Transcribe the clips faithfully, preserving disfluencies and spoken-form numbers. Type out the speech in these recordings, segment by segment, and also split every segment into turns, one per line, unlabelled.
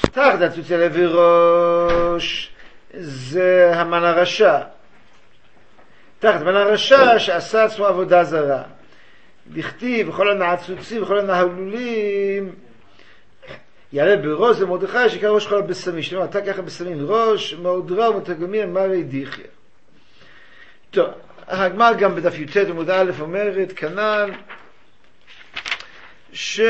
תחת הצוצה לעבר ראש זה המן הרשע. תחת המן הרשע שעשה עצמו עבודה זרה. דכתיב וכל הנעצוצים וכל הנהלולים יעלה בראש זה מרדכי שיקרא ראש כל הבשמים. שלמה אתה ככה בשמים ראש מאוד רע ומתרגמים אמרי דיחיה. טוב, הגמרא גם בדף י"ט עמוד א' אומרת כנ"ל ש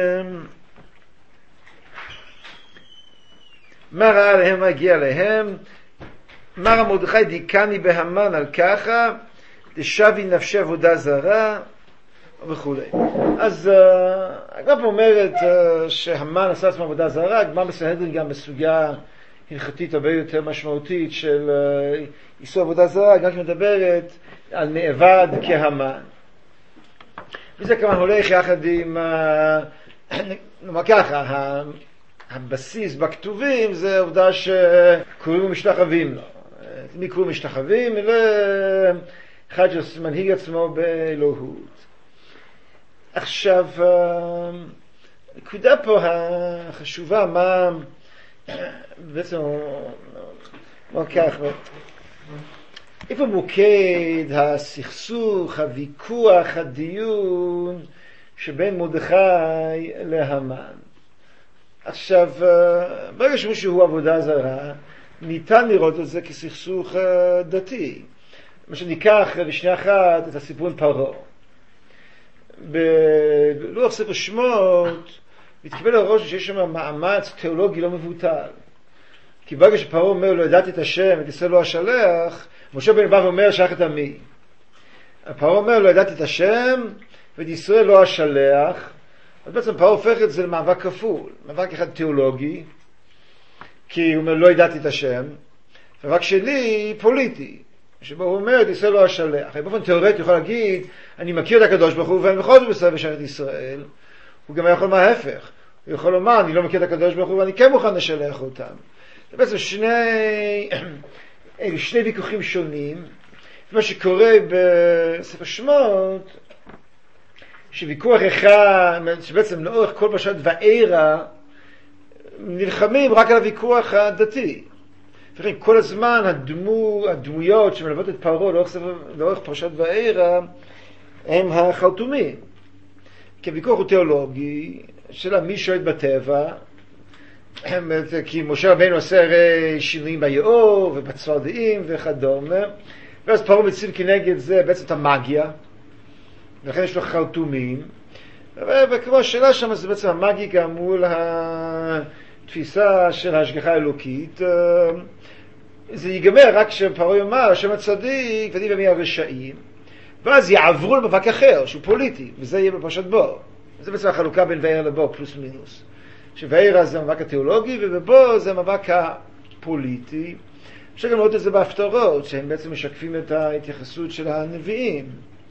מה ראה להם מה הגיע להם מר מרדכי דיקני בהמן על ככה דשבי נפשי עבודה זרה וכו'. אז הגמרא אומרת שהמן עשה עצמו עבודה זרה. הגמרא בסנהדרין גם בסוגיה הלכתית הרבה יותר משמעותית של איסור עבודה זרה, גם מדברת על נאבד כהמן. וזה כמובן הולך יחד עם, נאמר ככה, הבסיס בכתובים זה עובדה שקוראים משתחווים לו. מי קוראים משתחווים? לאחד שמנהיג עצמו באלוהות. עכשיו, נקודה פה החשובה, מה בעצם מה כך, איפה מוקד הסכסוך, הוויכוח, הדיון שבין מרדכי להמן? עכשיו, ברגע שמישהו הוא עבודה זרה, ניתן לראות את זה כסכסוך דתי. מה שניקח לשנייה אחת את הסיפור עם פרעה. בלוח ספר שמות מתקבל לראש שיש שם מאמץ תיאולוגי לא מבוטל. כי ברגע שפרעה אומר לא ידעתי את השם, את ישראל לא אשלח, משה בן בא ואומר שייך את עמי. פרעה אומר לא ידעתי את השם ואת ישראל לא אשלח. אז בעצם פרעה הופך את זה למאבק כפול. מאבק אחד תיאולוגי, כי הוא אומר לא ידעתי את השם, ומאבק שני פוליטי, שבו הוא אומר את ישראל לא אשלח. באופן תיאורטי הוא יכול להגיד אני מכיר את הקדוש ברוך הוא ואני בכל זאת בסדר ושייך את ישראל. הוא גם יכול לומר ההפך. הוא יכול לומר אני לא מכיר את הקדוש ברוך הוא ואני כן מוכן לשלח אותם. זה בעצם שני, שני ויכוחים שונים. מה שקורה בספר שמות, שוויכוח אחד, שבעצם לאורך כל פרשת וארא, נלחמים רק על הוויכוח הדתי. וכן, כל הזמן הדמו, הדמויות שמלוות את פרעה לאורך, לאורך פרשת וארא, הם החרטומים. כי הוויכוח הוא תיאולוגי, שאלה מי שולט בטבע, כי משה רבינו עושה הרי שינויים ביאור ובצפרדעים וכדומה, ואז פרעה מציב כנגד זה בעצם את המאגיה, ולכן יש לו חרטומים, וכמו השאלה שם זה בעצם המאגיקה מול התפיסה של ההשגחה האלוקית. זה ייגמר רק כשפרעה יאמר השם הצדיק ודין במי הרשעים, ואז יעברו למאבק אחר שהוא פוליטי, וזה יהיה בפרשת בו. זה בעצם החלוקה בין וארא לבו פלוס מינוס, שווארא זה המאבק התיאולוגי ובבו זה המאבק הפוליטי. אפשר גם לראות את זה בהפטרות שהם בעצם משקפים את ההתייחסות של הנביאים.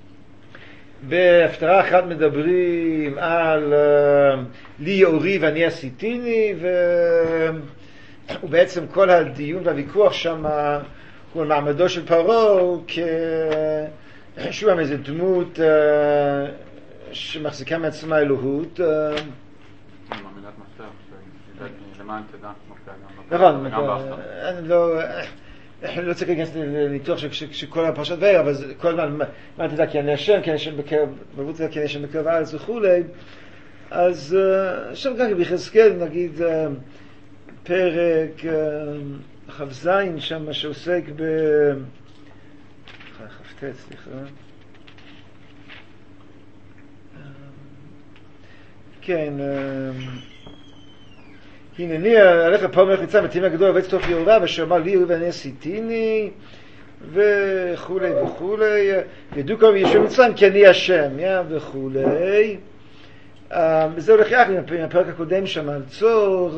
בהפטרה אחת מדברים על לי יאורי ואני עשיתיני, ובעצם כל הדיון והוויכוח שם הוא על מעמדו של פרעה כשוב איזו דמות שמחזיקה מעצמה אלוהות.
מילת מפתח, למען תדע מפתח.
נכון, אני לא... אני לא צריך להיכנס לניתוח של כל הפרשת וארא, אבל כל הזמן, מה תדע כי אני השם, כי אני השם בקרב, ברבות תדע כי אני השם בקרב הארץ וכולי. אז שם גם ביחזקאל, נגיד, פרק ח"ז שם, שעוסק ב... ח"ט, סליחה. כן, הנני עליך פרעה מלך מצרים ותהי הגדול ובית תוך יאורה ואשר אמר לי ואני עשיתיני וכולי וכולי וידעו כל ישוע מצרים כי אני השם וכולי. וזה הולך יחד עם הפרק הקודם שם על צור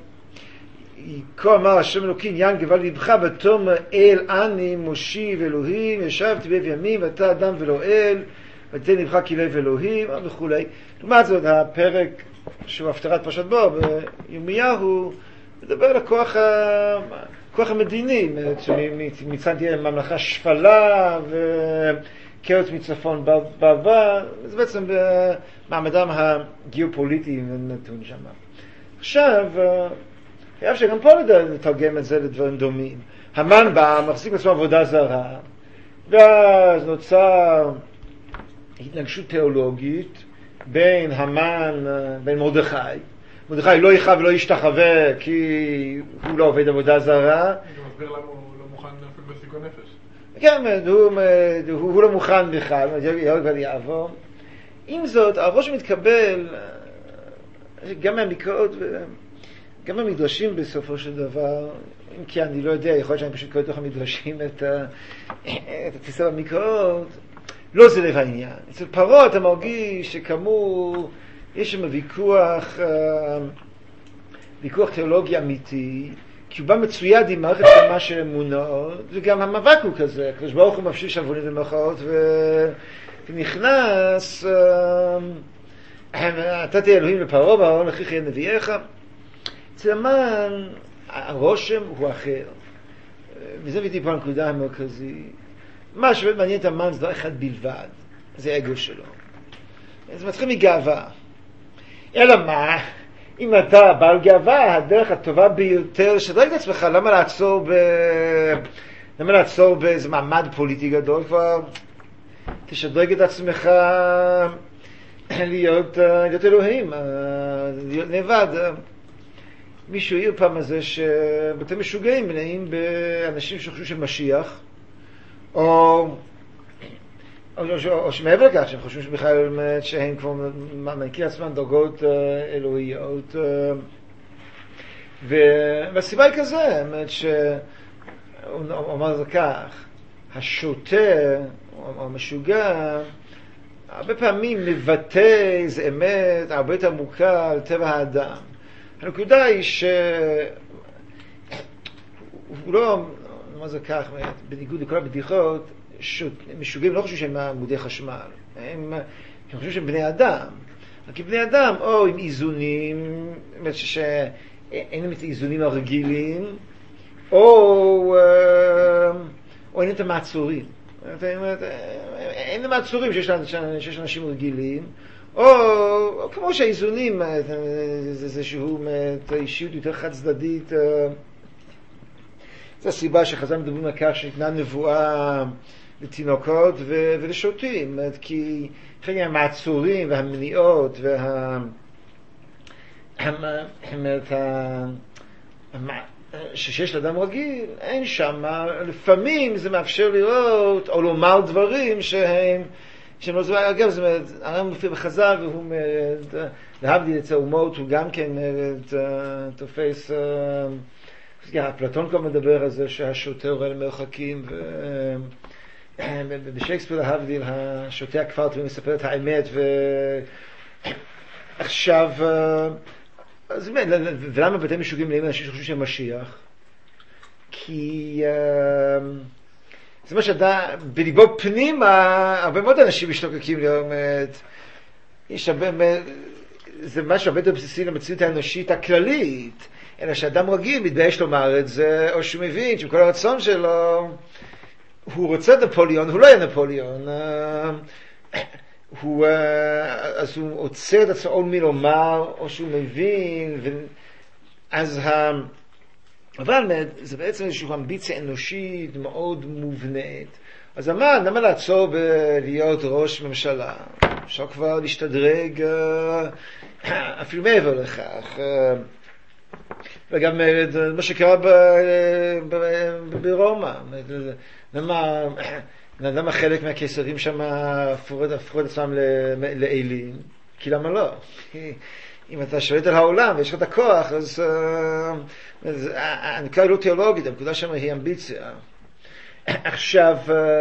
כה אמר השם אלוקים יין גבל לבך בתום אל אני מושיב אלוהים ישבתי באב ימים ואתה אדם ולא אל ותן לבך כלב אלוהים וכולי. לעומת זאת הפרק שהוא הפטרת פרשת בו בירמיהו מדבר על הכוח הכוח המדיני, מצד תהיה ממלכה שפלה וקרץ מצפון בעבר, זה בעצם במעמדם הגיאופוליטי נתון שם. עכשיו חייב שגם פה לתרגם את זה לדברים דומים. המן בא, מחזיק בעצמו עבודה זרה, ואז נוצר התנגשות תיאולוגית בין המן, בין מרדכי. מרדכי לא יכאב ולא ישתחווה כי הוא לא עובד עבודה זרה.
זה מסביר למה הוא לא מוכן אפילו בסיכון נפש.
כן, הוא, הוא, הוא לא מוכן בכלל, יהרג ואל יעבור. עם זאת, הראש מתקבל גם מהמקראות וגם מהמדרשים בסופו של דבר, אם כי אני לא יודע, יכול להיות שאני פשוט קורא לתוך המדרשים את, את התפיסה במקראות, לא זה לב העניין. אצל פרעה אתה מרגיש שכאמור יש שם ויכוח, ויכוח תיאולוגי אמיתי, כי הוא בא מצויד עם מערכת שלמה של אמונות, וגם המאבק הוא כזה, הקדוש ברוך הוא מפשיל שבונים במרכאות, ונכנס, אתה תהיה אלוהים לפרעה, ואהרון אחיך יהיה נביאך. אצל המן, הרושם הוא אחר. וזה הבאתי פה הנקודה המרכזית. מה שבאמת מעניין את המן זה דבר אחד בלבד, זה האגו שלו. זה מתחיל מגאווה. אלא מה? אם אתה בעל גאווה, הדרך הטובה ביותר, שדרג את עצמך, למה לעצור ב... למה לעצור באיזה מעמד פוליטי גדול? כבר תשדרג את עצמך להיות, להיות אלוהים, להיות לבד. מישהו העיר פעם הזה שבתי משוגעים מלאים באנשים שחושבים של משיח, או, או, או, או שמעבר לכך, שהם חושבים שבכלל שהם כבר מעניקים עצמם דרגות אלוהיות. והסיבה היא כזה, שהוא אומר זה כך, השוטה או המשוגע הרבה פעמים מבטא איזו אמת הרבה יותר עמוקה על טבע האדם. הנקודה היא שהוא לא, מה זה כך, בניגוד לכל הבדיחות, משוגעים לא חושבים שהם עמודי חשמל, הם, הם חושבים שהם בני אדם. כי בני אדם או עם איזונים, זאת שאין להם את האיזונים הרגילים, או, או אין את המעצורים. אין להם מעצורים שיש, שיש אנשים רגילים, או, או כמו שהאיזונים, זה, זה שהוא אישיות יותר חד צדדית. זו הסיבה שחז"ל מדברים על כך שניתנה נבואה לתינוקות ו- ולשוטים, כי חלק מהמעצורים והמניעות וה... שיש לאדם רגיל, אין שם, לפעמים זה מאפשר לראות או לומר דברים שהם שהם לא זמן, אגב, זאת אומרת, הרב מופיע בחז"ל והוא להבדיל אצל האומות, הוא גם כן תופס, אפלטון כבר מדבר על זה שהשוטה רואה למרחקים, ובשייקספיר להבדיל, השוטה הכפר תמיד מספר את האמת, ועכשיו, ולמה בתי משוגעים מלאים אנשים שחושבים שהם משיח? כי זה מה שאתה, בליבו פנימה, הרבה מאוד אנשים משתוקקים לאמת. יש הרבה, זה משהו הרבה יותר בסיסי למציאות האנושית הכללית, אלא שאדם רגיל מתבייש לומר את זה, או שהוא מבין שבכל הרצון שלו, הוא רוצה נפוליאון, הוא לא יהיה נפוליאון. הוא, אז הוא עוצר את עצמו מלומר, או שהוא מבין, ו... אז ה... אבל זה בעצם איזושהי אמביציה אנושית מאוד מובנית. אז המן, למה לעצור בלהיות ראש ממשלה? אפשר כבר להשתדרג אפילו מעבר לכך. וגם מה שקרה ברומא. למה, למה חלק מהקיסרים שם הפכו את עצמם לאלים? כי למה לא? אם אתה שולט על העולם ויש לך את הכוח, אז, אז הנקודה היא לא תיאולוגית, הנקודה שם היא אמביציה. עכשיו,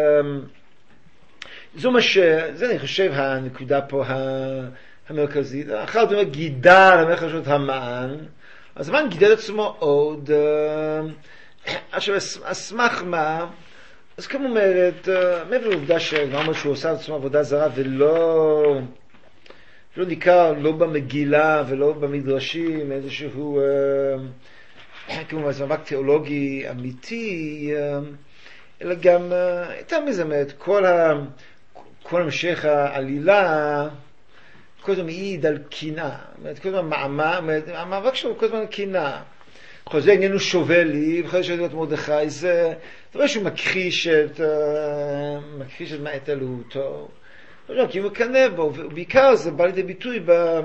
זו מה ש... זה אני חושב הנקודה פה המרכזית. אחר כך גידל המלך ראשות המן, אז המן גידל עצמו עוד. עכשיו, אסמך מה? אז כמו אומרת, מעבר לעובדה שגם שהוא עושה עצמו עבודה זרה ולא... לא ניכר, לא במגילה ולא במדרשים, איזשהו, כמו זה מאבק תיאולוגי אמיתי, אלא גם, יותר מזה, כל, ה, כל המשך העלילה, כל הזמן מעיד על קינה, כל הזמן מאמר, המאבק שלו כל הזמן קינה. בכל זה עניין הוא שווה לי, בכל זה להיות מרדכי, זה דבר שהוא מכחיש את, מכחיש את מעט אלוהותו. לא, כי הוא מקנא בו, ובעיקר זה בא לידי ביטוי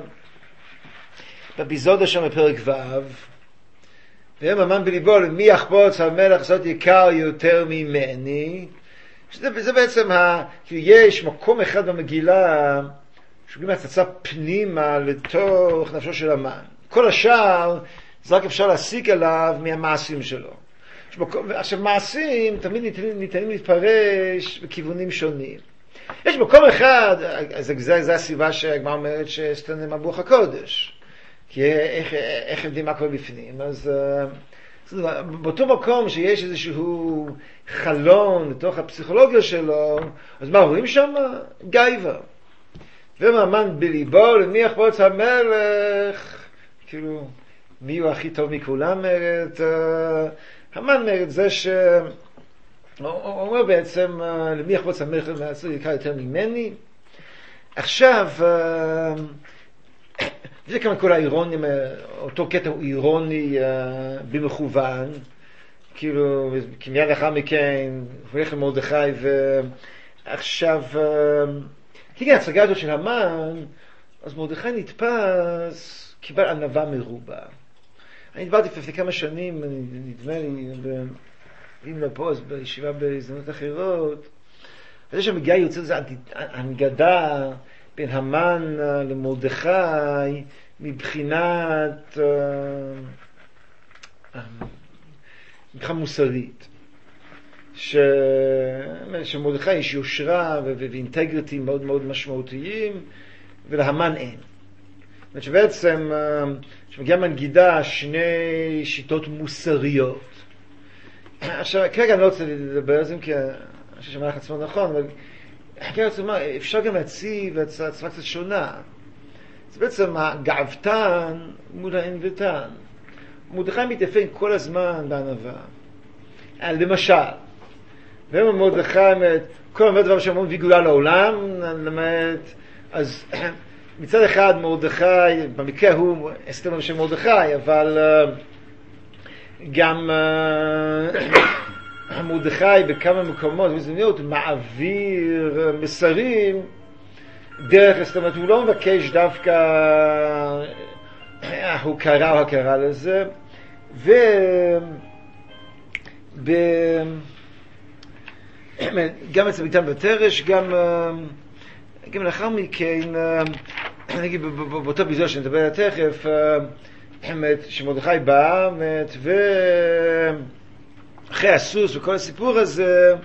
בביזודה שם בפרק ו', והם אמן בליבו, למי יחפוץ המלך לעשות יקר יותר ממני, שזה זה בעצם, ה, כאילו יש מקום אחד במגילה, שוגעים הצצה פנימה לתוך נפשו של המן. כל השאר, זה רק אפשר להסיק עליו מהמעשים שלו. עכשיו, מעשים תמיד ניתנים, ניתנים להתפרש בכיוונים שונים. יש מקום אחד, זה, זה, זה הסיבה שהגמרא אומרת שסתנם ברוח הקודש. כי איך, איך יודעים מה קורה בפנים. אז באותו מקום שיש איזשהו חלון לתוך הפסיכולוגיה שלו, אז מה רואים שם? גייבה. ומאמן בליבו, למי יחפוץ המלך, כאילו, מי הוא הכי טוב מכולם? מרד, המן מרד זה ש... הוא אומר בעצם, למי יחפוץ המלך לעשות יקר יותר ממני. עכשיו, זה כמה כל האירוני, אותו קטע הוא אירוני במכוון, כאילו, כי מיד לאחר מכן, הוא הולך למרדכי, ועכשיו, כי כן, ההצגה הזאת של המן, אז מרדכי נתפס, קיבל ענווה מרובה. אני דיברתי לפני כמה שנים, נדמה לי, אם לא פה, אז בישיבה בהזדמנות אחרות, אז יש המגיעה יוצאת איזו הנגדה בין המן למרדכי, מבחינת, מבחינה מוסרית. ש... שמרדכי יש יושרה ואינטגריטי מאוד מאוד משמעותיים, ולהמן אין. זאת אומרת שבעצם, שמגיעה מנגידה שני שיטות מוסריות. עכשיו, כרגע אני לא רוצה לדבר על זה, כי אני חושב שמהלך עצמו נכון, אבל כרגע רוצה לומר, אפשר גם להציב הצבא קצת שונה. זה בעצם הגאוותן מול הענוותן. מרדכי מתאפיין כל הזמן בענווה. למשל, והם מרדכי, כל המרד דבר שאמרו מביא גאולה לעולם, למעט, אז מצד אחד מרדכי, במקרה הוא אסתר של מרדכי, אבל גם מרדכי בכמה מקומות, בזמניות, מעביר מסרים דרך, זאת אומרת, הוא לא מבקש דווקא הוקרה או הכרה לזה, ו... ב... גם אצל ביתן בתרש, גם, גם לאחר מכן, נגיד באותו ביזור שנדבר עליה תכף, שמרדכי בא, ואחרי הסוס וכל הסיפור הזה,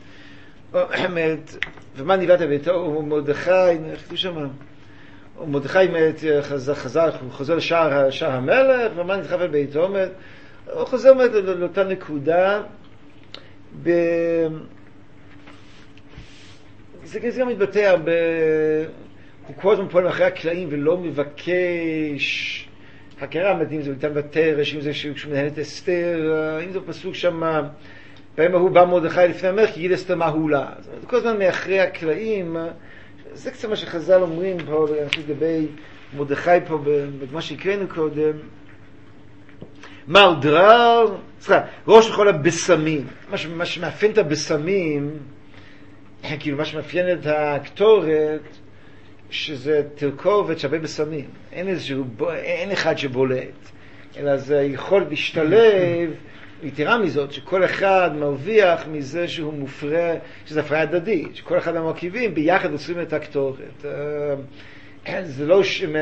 ומה ניבאת ביתו, מרדכי, איך כתוב שם? מרדכי חזר, חזר, חוזר לשער המלך, ומה נדחף ביתו, הוא חוזר לאותה נקודה, ב... זה גם מתבטא הרבה, הוא כל הזמן פועל מאחורי הקלעים ולא מבקש הכרה מדהים, זה ביתן בתרש, אם זה כשהוא מנהל את אסתר, אם זה פסוק שם, בהם הוא בא מרדכי לפני המלך, כי גיד אסתר מה הוא לה. זאת אומרת, כל הזמן מאחורי הקלעים, זה קצת מה שחז"ל אומרים פה, לגבי מרדכי פה, במה שהקראנו קודם, מר דרר, סליחה, ראש לכל הבשמים, מה שמאפיין את הבשמים, כאילו מה שמאפיין את הקטורת, שזה תרכובת שווה בשמים. אין איזשהו, אין אחד שבולט, אלא זה יכול להשתלב, יתרה מזאת, שכל אחד מרוויח מזה שהוא מופרע, שזה הפרעה הדדית, שכל אחד מהמרכיבים ביחד עושים את הקטורת. זה לא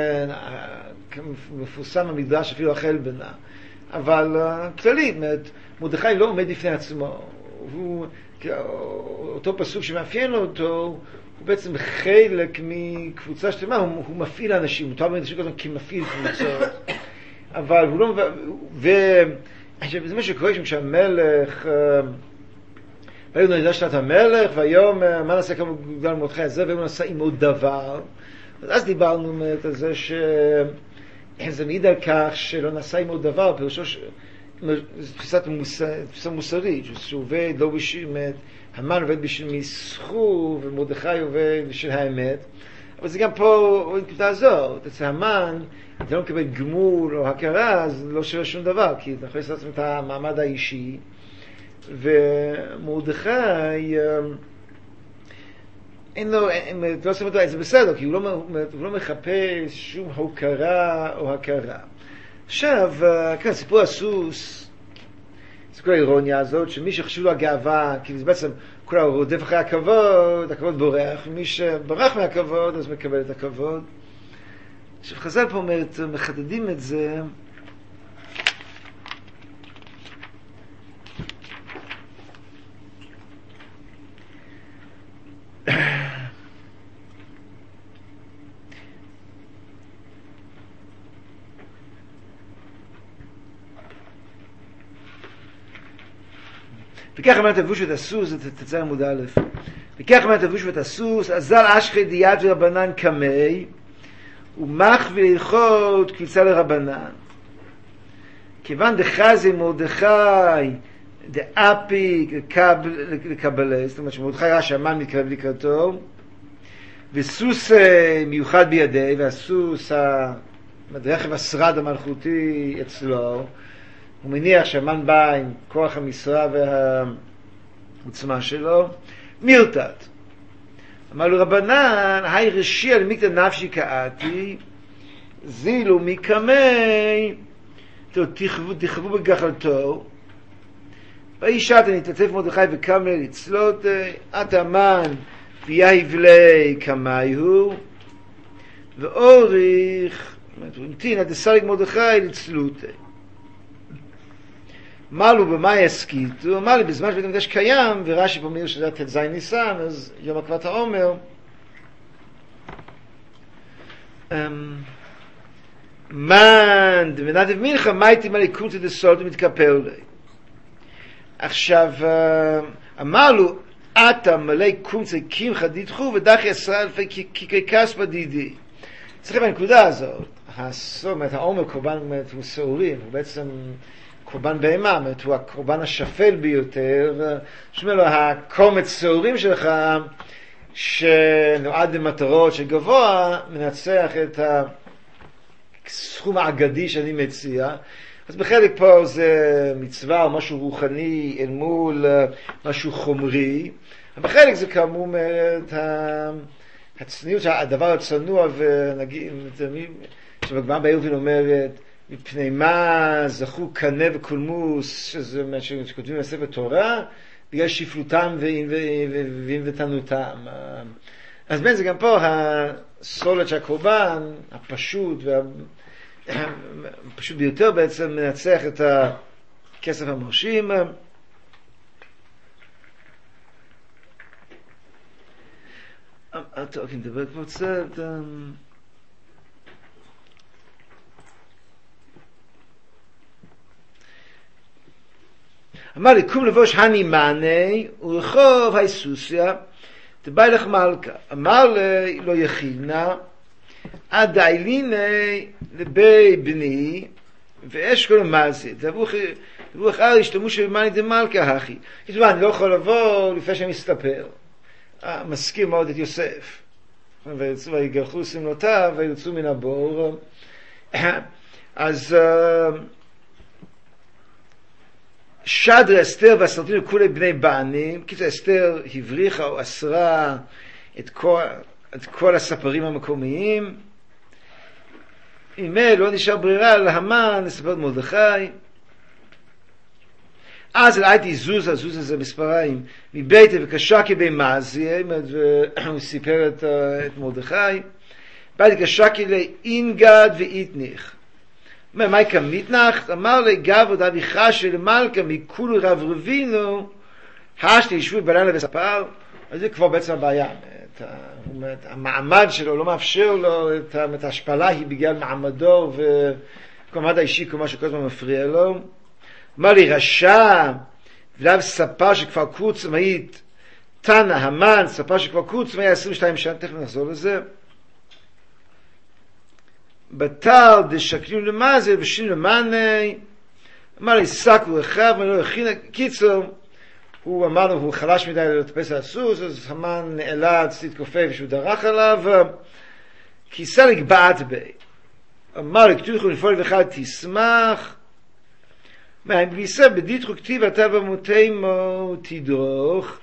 מפורסם המדרש אפילו החל בנה, אבל כללית, מרדכי לא עומד לפני עצמו. הוא, אותו פסוק שמאפיין לו אותו, הוא בעצם חלק מקבוצה שלמה, הוא, הוא מפעיל אנשים, הוא תאמר אנשים כזאת כמפעיל קבוצות, אבל הוא לא, וזה מה שקורה שם כשהמלך, והיום נדע שנת המלך, והיום מה נעשה כמו גדל מרדכי הזה, והיום נעשה עם עוד דבר, אז דיברנו על זה שזה מעיד על כך שלא נעשה עם עוד דבר, פירושו זו תפיסה מוסרית, שהוא עובד לא בשביל, המן עובד בשביל מסחור, ומרדכי עובד בשביל האמת. אבל אבל זה גם פה, בנקודה הזאת, אצל המן, אם אתה לא מקבל גמול או הכרה, אז לא שווה שום דבר, כי אתה יכול לעשות את המעמד האישי, ומרדכי, אין לו, לא עושים אותו, זה בסדר, כי הוא לא, הוא לא מחפש שום הוקרה או הכרה. עכשיו, כאן סיפור הסוס, זה כל האירוניה הזאת, שמי שחשוב לו הגאווה, כי זה בעצם, כולה הוא רודף אחרי הכבוד, הכבוד בורח, ומי שברח מהכבוד, אז מקבל את הכבוד. עכשיו, חז"ל פה אומרת, מחדדים את זה, וכך אמרת לבוש ואת הסוס, זה תצא עמוד א', וכך אמרת לבוש ואת הסוס, אזל אשכי דיית ורבנן קמי, ומח וללכות קפיצה לרבנן. כיוון דחזי מרדכי דאפיק לקבלה, זאת אומרת שמרדכי ראה שהמן מתקרב לקראתו, וסוס מיוחד בידי, והסוס, הרכב השרד המלכותי אצלו, הוא מניח שהמן בא עם כוח המשרה והעוצמה שלו, מירתת. אמר לו רבנן, היי רשי על מיקתא נפשי קאתי, זילו מקמי, תכבו בגחלתו, ואישת נתעטף מרדכי וקמא לצלות, את המן ויהיב לי קמייהו, ואוריך, המתין עד הסליג מרדכי לצלותי. אמר לו במה יסכית? הוא אמר לי בזמן שבית המקדש קיים, ורש"י פה אומר שזה ט"ז ניסן, אז יום עקבת העומר. מן דמנדב מנחה מייטי מלא קורצי דסולט ומתקפל לי. עכשיו, אמר לו, אתה מלא קורצי קמחה דידחו ודחי עשרה אלפי כיקי כספא דידי. צריכים בנקודה הזאת, הסומת, העומר קורבן הוא סעורים, הוא בעצם קורבן בהמה, הוא הקורבן השפל ביותר, שאומר לו, הקומץ סעורים שלך, שנועד למטרות שגבוה, מנצח את הסכום האגדי שאני מציע. אז בחלק פה זה מצווה או משהו רוחני אל מול משהו חומרי, ובחלק זה כאמור את הצניעות, הדבר הצנוע, ונגיד, שבגמרא בעירובין אומרת, מפני מה זכו קנה וקולמוס, שזה מה שכותבים בספר תורה, בגלל שפלותם וענוותנותם. אז בין זה גם פה הסולת של הקורבן, הפשוט והפשוט ביותר בעצם מנצח את הכסף המרשים. טוב, נדבר כבר קצת. אמר לי, קום לבוש הנימני, ורחוב היסוסיה, תבאי לך מלכה. אמר לי, לא יכינה, עד דייליני לבי בני, ואשכול המעשי. תבואו אחר, השתמו שבמני דמלכה, אחי. כתובה, אני לא יכול לבוא לפני שאני מסתפר. מזכיר מאוד את יוסף. ויגרחו סמלותיו, ויוצאו מן הבור. אז שדרה אסתר והסרטים לכולי בני בנים, כי אסתר הבריחה או אסרה את כל, את כל הספרים המקומיים. אם לא נשאר ברירה להמן לספר את מרדכי. אז הייתי זוזה, זוזה זה מספריים, מביתה וקשקי במעזיה, הוא סיפר את, את מרדכי. ביתה קשקי לאינגד ואיתניך. אומר, מה יקם מתנחת? אמר לי, גבו דבי חשי למלכה מכולו רב רבינו, השתי ישבו בלילה וספר. אז זה כבר בעצם הבעיה. את, את, המעמד שלו לא מאפשר לו, את, את ההשפלה היא בגלל מעמדו, וכמעמד האישי, כמו שכל הזמן מפריע לו. אמר לי, רשע, ולאו ספר שכבר קוץ מעית, תנא המן, ספר שכבר קוץ מעית עשרים ושתיים שנה, תכף נחזור לזה. בטל דשקלו למאזל ושינו למאני, אמר לי, סקו רחב, אני לא הכין, קיצור, הוא אמר לו, הוא חלש מדי לטפס על הסוס, אז המן נאלץ להתכופף שהוא דרך עליו, כיסה לגבעת בי. אמר לכתובכו לפעול וחד תשמח. מה, אם כיסה בדיתחו כתיב אתה במותימו תדרוך.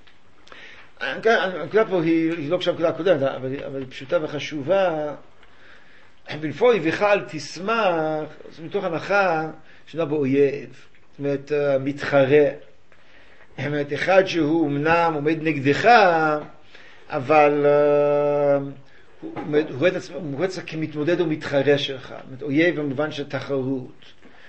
הנקודה פה היא לא כשם נקודה הקודמת, אבל היא פשוטה וחשובה. ולפעול וחד תשמח, זה מתוך הנחה שנע באויב. זאת אומרת, מתחרה. זאת אומרת, אחד שהוא אמנם עומד נגדך, אבל הוא רואה את עצמו, הוא רואה את עצמו כמתמודד ומתחרה שלך. זאת אומרת, אויב במובן של תחרות.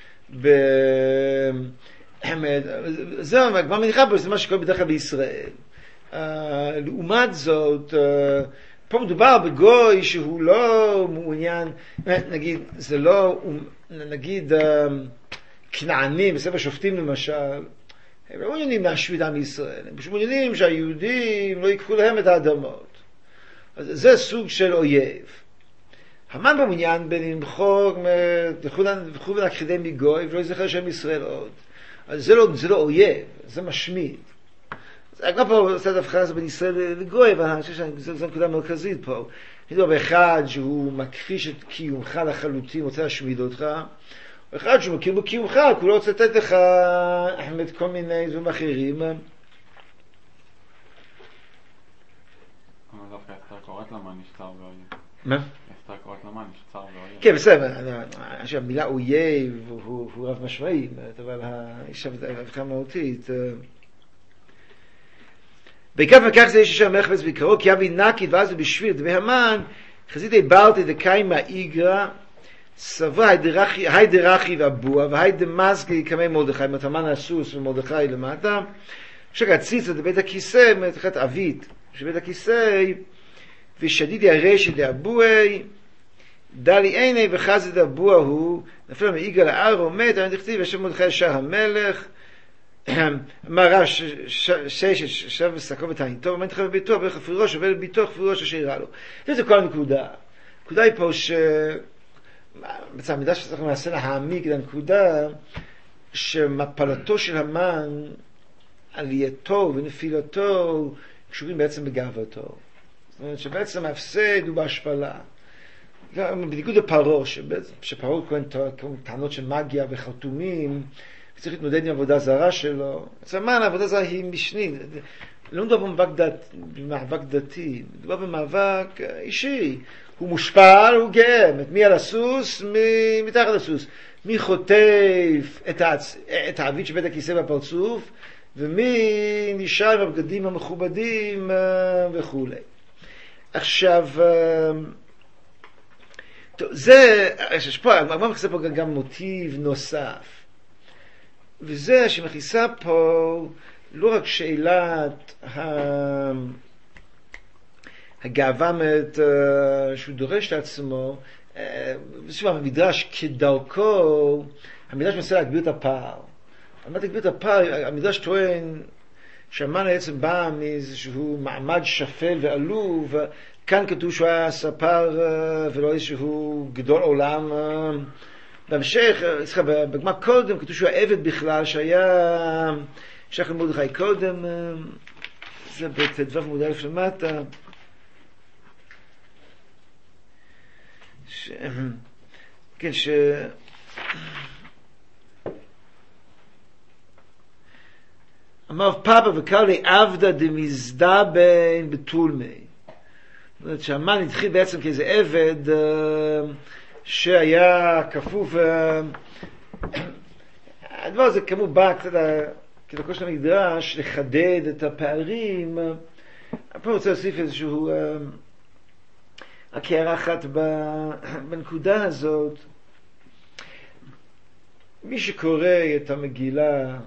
זהו, הגמרא מניחה בו, זה מה שקורה בדרך כלל בישראל. לעומת זאת, פה מדובר בגוי שהוא לא מעוניין, נגיד, זה לא, נגיד, כנענים, בספר שופטים למשל, הם לא מעוניינים להשמיד עם ישראל, הם פשוט מעוניינים שהיהודים לא ייקחו להם את האדמות. אז זה סוג של אויב. המן במעוניין בין למחוק וכו' ונכחידם מגוי ולא יזכר שם ישראל עוד. אז זה לא, זה לא אויב, זה משמיד. הגמרא פה עושה את ההבחנה הזאת בין ישראל לגוי, ואני חושב שזו נקודה מרכזית פה. מדובר באחד שהוא מכחיש את קיומך לחלוטין, רוצה להשמיד אותך, או אחד שהוא מכיר בקיומך, הוא לא רוצה לתת לך את כל מיני דברים אחרים.
אבל דווקא אסתר קוראת למה נשצר ואויב.
מה?
אסתר קוראת למה נשצר ואויב.
כן, בסדר, המילה אויב הוא רב משמעי, אבל יש שם הבחנה מהותית. בעיקר וכך זה יש שם מחפץ בעיקרו, כי אבי נקית ואז בשביל דמי המן, חזיתי ברתי דקאי מהאיגרא, סברה היי דרחי והבוע, והי דמזגי כמי מרדכי, מתאמן הסוס ומרדכי למטה, שרציץ את בית הכיסא, מתחת אבית, שבית הכיסא, ושדידי הרשת דאבואי, דלי עיני וחזי דאבוע הוא, נפל מהאיגרא לארו, מת, אני תכתיב, השם מרדכי שר המלך, אמר רב ששת שב וסקו ותעניתו ומן תחווה ביתו ואיך אפילו ראש ובל ביתו אפילו ראש אשר יראה לו. זה כל הנקודה. הנקודה היא פה ש... בעצם המידה שצריך למעשה להעמיק את הנקודה שמפלתו של המן, עלייתו ונפילתו קשורים בעצם בגאוותו. זאת אומרת שבעצם ההפסד הוא בהשפלה. בניגוד לפרעה, שפרעה כהן טענות של מגיה וחרטומים, צריך להתמודד עם עבודה זרה שלו. זאת אומרת, העבודה זרה היא משנית. לא מדובר במאבק, דת, במאבק דתי, מדובר במאבק אישי. הוא מושפל, הוא גאה. מי על הסוס? מי, מתחת הסוס. מי חוטף את, העצ... את העבית שבית הכיסא בפרצוף, ומי נשאר עם הבגדים המכובדים וכו'. עכשיו, טוב, זה, יש פה, אני מכניסה פה גם מוטיב נוסף. וזה שמכניסה פה לא רק שאלת הגאווה שהוא דורש לעצמו, ושוב, המדרש כדרכו, המדרש מנסה להגביר את הפער. המדרש להגביר את הפער, המדרש טוען שהמן בעצם בא מאיזשהו מעמד שפל ועלוב, כאן כתוב שהוא היה ספר ולא איזשהו גדול עולם, בהמשך, סליחה, בגמרא קודם כתוב שהוא העבד בכלל, שהיה שייך למרדכי קודם, זה בט"ו עמוד א' למטה. ש... כן, ש... אמר פאפה וקרלי עבדה דמזדה בין בתולמי. זאת אומרת שהמן התחיל בעצם כאיזה עבד שהיה כפוף, הדבר הזה כמו בא קצת כדרכו של המדרש לחדד את הפערים. פה רוצה להוסיף איזשהו רק הערה אחת בנקודה הזאת. מי שקורא את המגילה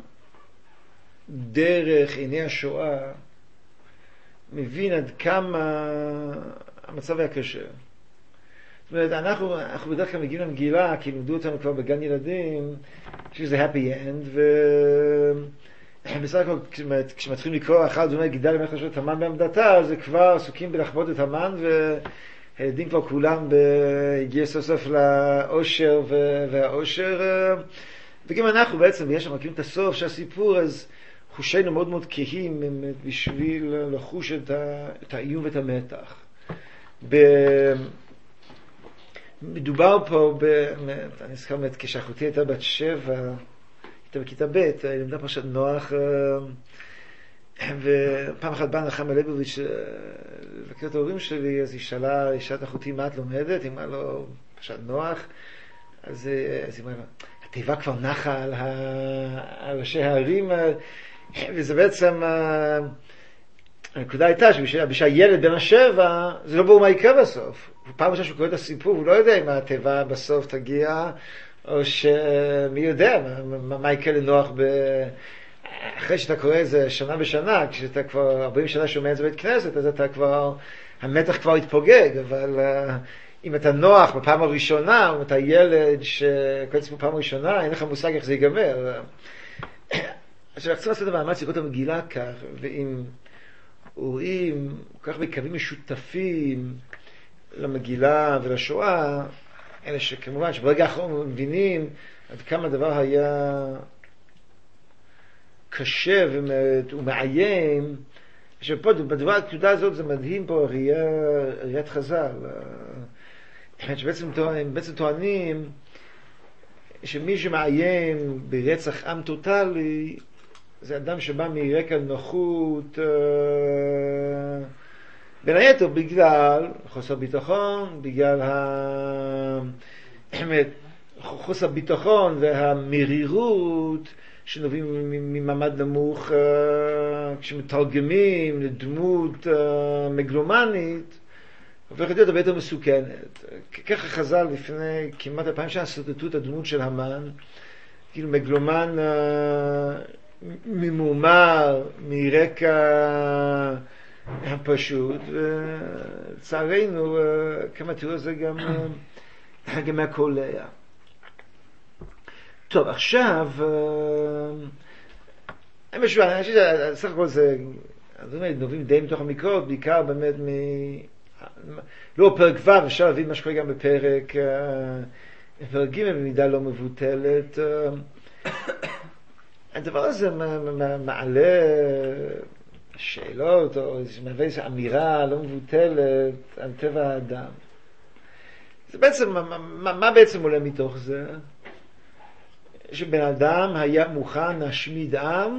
דרך עיני השואה מבין עד כמה המצב היה קשה. זאת אומרת, אנחנו, אנחנו בדרך כלל מגיעים למגילה, כי לימדו אותנו כבר בגן ילדים, שזה happy end, ובסך הכל, כשמתחילים לקרוא אחד דומה גידל למלך לשבת המן בעמדתה, אז זה כבר עסוקים בלחבוד את המן, והילדים כבר כולם הגיע סוף סוף לאושר והאושר, וגם אנחנו בעצם, יש שם מכירים את הסוף של הסיפור, אז חושינו מאוד מאוד כהים בשביל לחוש את, ה, את האיום ואת המתח. ב... מדובר פה, ב... אני זוכר באמת, כשאחותי הייתה בת שבע, הייתה בכיתה ב', היא למדה פרשת נוח, ופעם אחת באה נחמה ליבוביץ' לבקר את ההורים שלי, אז היא שאלה, היא שאלה את אחותי מה את לומדת, היא אמרה לו פרשת נוח, אז, אז היא אמרה, התיבה כבר נחה על, ה... על ראשי הערים, וזה בעצם, הנקודה הייתה שבשהילד בן השבע, זה לא ברור מה יקרה בסוף. פעם ראשונה שהוא קורא את הסיפור, הוא לא יודע אם התיבה בסוף תגיע, או שמי יודע מה, מה יקרה לנוח ב... אחרי שאתה קורא את זה שנה בשנה, כשאתה כבר ארבעים שנה שומע את זה בית כנסת, אז אתה כבר, המתח כבר התפוגג, אבל uh, אם אתה נוח בפעם הראשונה, או אם אתה ילד שקורא את זה בפעם הראשונה, אין לך מושג איך זה ייגמר. אז אנחנו צריכים לעשות את המאמץ לקרוא את המגילה כך, ואם רואים כל כך בקווים משותפים למגילה ולשואה, אלה שכמובן שברגע האחרון מבינים עד כמה הדבר היה קשה ומעיים, שפה בדבר התעודה הזאת זה מדהים פה ראייה, ראיית חז"ל, שבעצם טוענים, בעצם טוענים שמי שמעיים ברצח עם טוטלי זה אדם שבא מרקע נוחות, בין היתר בגלל חוסר ביטחון, בגלל ה... חוסר ביטחון והמרירות שנובעים ממעמד נמוך, כשמתרגמים לדמות מגלומנית, הופכת להיות הרבה יותר מסוכנת. ככה חז"ל לפני כמעט אלפיים שנה סרטטו את הדמות של המן, כאילו מגלומן ממומר, מרקע הפשוט, ולצערנו כמה תראו זה גם, גם מהקולע. טוב, עכשיו, אני חושב, אני חושב, סך הכל זה, הדברים האלה נובעים די מתוך המקרות, בעיקר באמת מ... לא פרק ו', אפשר להבין מה שקורה גם בפרק, פרק ג' במידה לא מבוטלת. הדבר הזה מעלה שאלות, או מהווה איזו אמירה לא מבוטלת על טבע האדם. זה בעצם, מה, מה בעצם עולה מתוך זה? שבן אדם היה מוכן להשמיד עם,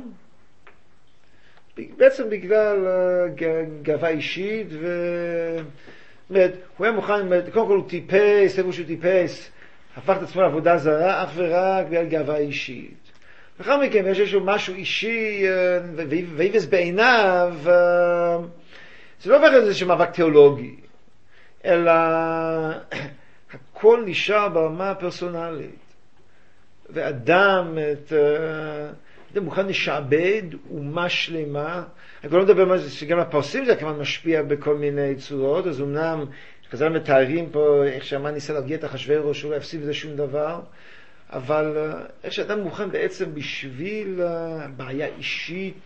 בעצם בגלל גאווה אישית, ו... הוא היה מוכן, קודם כל הוא טיפס, איפה שהוא טיפס, הפך את עצמו לעבודה זרה, אך ורק בגלל גאווה אישית. לאחר מכן יש איזשהו משהו אישי, ואיבס בעיניו, זה לא עובר איזה מאבק תיאולוגי, אלא הכל נשאר ברמה הפרסונלית. ואדם את, אדם מוכן לשעבד אומה שלמה. אני כבר לא מדבר על זה שגם הפרסים זה כמובן משפיע בכל מיני צורות, אז אמנם חז"ל מתארים פה איך שהמן ניסה להרגיע את אחשוורוש, הוא לא הפסיד בזה שום דבר, אבל איך שאדם מוכן בעצם בשביל בעיה אישית,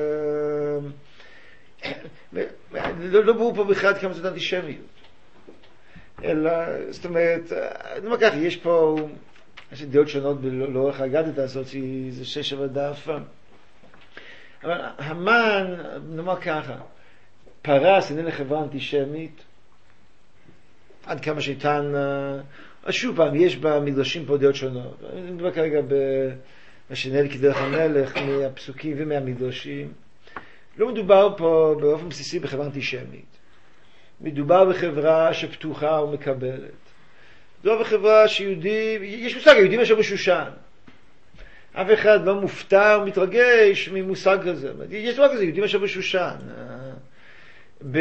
לא, לא ברור פה בכלל כמה זאת אנטישמיות, אלא, זאת אומרת, אני אומר כך, יש פה יש דעות שונות לאורך האגדת הזאת, זה שש שבע דף, אבל המן, נאמר ככה, פרס איננה חברה אנטישמית, עד כמה שניתן, אז שוב פעם, יש במדרשים פה דעות שונות. אני מדבר כרגע במה שנהל כדרך המלך, מהפסוקים ומהמדרשים. לא מדובר פה באופן בסיסי בחברה אנטישמית. מדובר בחברה שפתוחה ומקבלת. מדובר בחברה שיהודי, יש מושג, יהודים אשר בשושן. אף אחד לא מופתע ומתרגש ממושג כזה. יש דבר כזה, יהודים אשר בשושן. ב...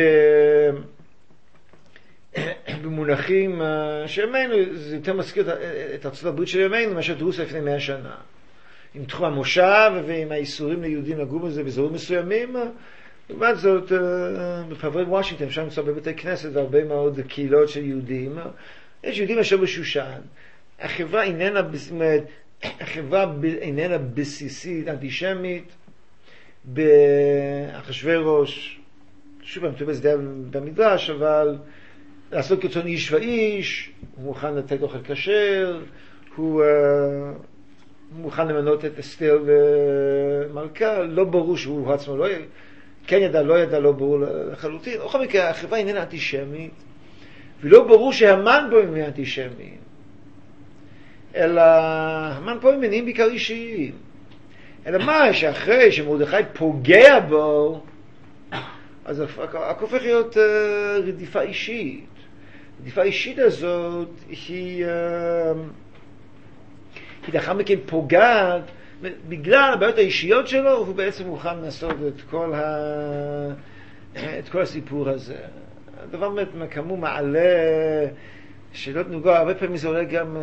במונחים שימינו, זה יותר מזכיר את ארצות הברית של ימינו מאשר את רוסיה לפני מאה שנה. עם תחום המושב ועם האיסורים ליהודים לגור בזה באזורים מסוימים. לעומת זאת, בפרברי וושינגטון אפשר למצוא בבתי כנסת והרבה מאוד קהילות של יהודים. יש יהודים אשר בשושן. החברה איננה, החברה איננה בסיסית, אנטישמית. באחשוורוש, שוב פעם, תובע זה במדרש, אבל לעשות כרצון איש ואיש, הוא מוכן לתת אוכל כשר, הוא, uh, הוא מוכן למנות את אסתר ומלכה, לא ברור שהוא עצמו לא כן ידע, לא ידע, לא ברור לחלוטין. בכל מקרה, החברה איננה אנטישמית, ולא ברור שהמן פה הם אנטישמיים, אלא המן פה הם מניעים בעיקר אישיים. אלא מה, שאחרי שמרדכי פוגע בו, אז הכל הופך להיות uh, רדיפה אישית. רדיפה אישית הזאת היא, uh, היא לאחר מכן פוגעת, בגלל הבעיות האישיות שלו, הוא בעצם מוכן לעשות את כל, ה... את כל הסיפור הזה. הדבר באמת כאמור מעלה, שלא תנוגע, הרבה פעמים זה עולה גם,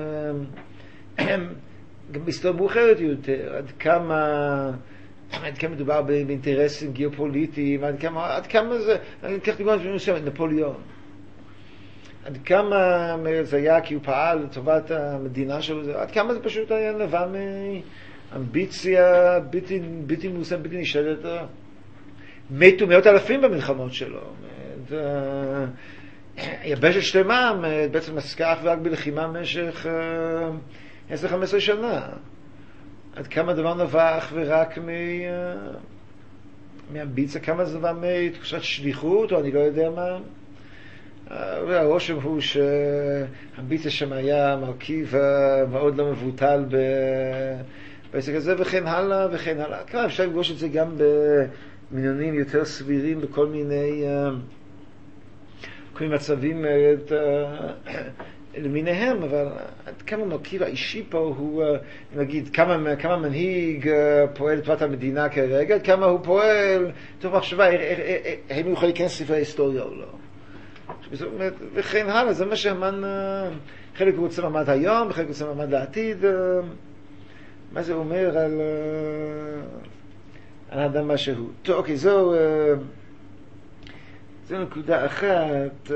גם בהיסטוריה מאוחרת יותר, עד כמה, עד כמה מדובר באינטרסים גיאופוליטיים, עד כמה, עד כמה זה, אני אקח דוגמה מסוימת, נפוליאון. עד כמה זה היה כי הוא פעל לטובת המדינה שלו, עד כמה זה פשוט היה נבע מאמביציה בלתי, בלתי מוסם, בלתי נשאלת. מתו מאות אלפים במלחמות שלו. יבשת שלמה בעצם עסקה אך ורק בלחימה במשך עשר חמש עשרה שנה. עד כמה דבר נבע אך ורק מאמביציה, כמה זה נבע מתחושת שליחות, או אני לא יודע מה. הרושם הוא שהאמביציה שם היה מרכיב מאוד לא מבוטל בעסק הזה, וכן הלאה וכן הלאה. כמה אפשר לפגוש את זה גם במינונים יותר סבירים, בכל מיני, כל מיני מצבים למיניהם, אבל עד כמה מרכיב האישי פה הוא, נגיד, כמה, כמה מנהיג פועל לטובת המדינה כרגע, עד כמה הוא פועל תוך מחשבה, האם הוא יכול להיכנס ספרי ההיסטוריה או לא. וכן הלאה, זה מה שהמן, חלק הוא רוצה מעמד היום, חלק הוא רוצה מעמד לעתיד. מה זה אומר על, על האדם מה שהוא. טוב, אוקיי, זו, זו נקודה אחת.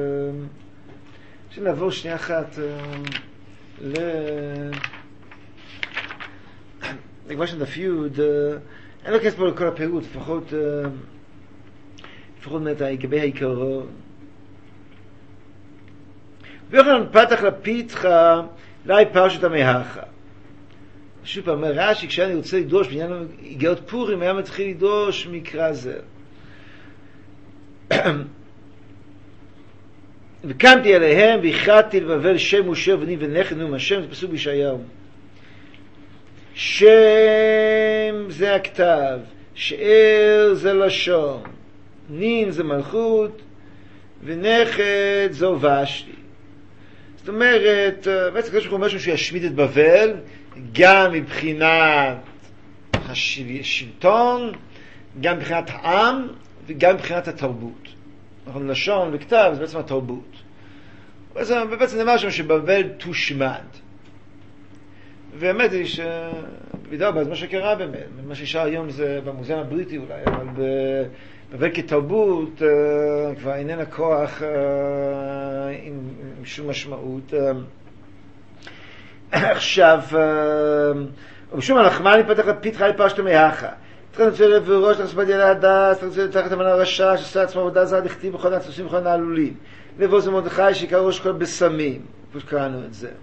שנעבור שנייה אחת ל... לגבי של דפיוד, אני לא אכנס פה לכל הפירוט, לפחות, לפחות לגבי העיקרון. ויוחנן פתח לפיתחה, לאי פרשת המהכה. שוב פעם, אומר רש"י, כשאני רוצה לדרוש בעניין איגרת פורים, היה מתחיל לדרוש מקרא זה. וקמתי אליהם, והכרעתי לבבל שם ושר בני ונכד נאום השם, זה פסוק בישעיהו. שם זה הכתב, שאר זה לשון, נין זה מלכות, ונכד זו ושתי. זאת אומרת, בעצם כזה שהוא אומר שהוא ישמיד את בבל, גם מבחינת השלטון, גם מבחינת העם, וגם מבחינת התרבות. נכון, לשון וכתב זה בעצם התרבות. ובעצם נאמר שם שבבל תושמד. והאמת היא שבדבר, מה שקרה באמת, מה שישר היום זה במוזיאון הבריטי אולי, אבל בבל כתרבות כבר איננה כוח עם, עם שום משמעות. עכשיו, ושום הלחמני פתח לפיתחה לפרשת המהכה. צריך לצאת לב וראש, צריך לצפת ילה הדס, צריך לצאת לתחת המנה הרשע, שעשה עצמו עבודה זרה, לכתיב בכל הצוסים בכל הנעלולים. לבוא זה מרדכי שיקרא ראש כל בסמים. כמו שקראנו את זה.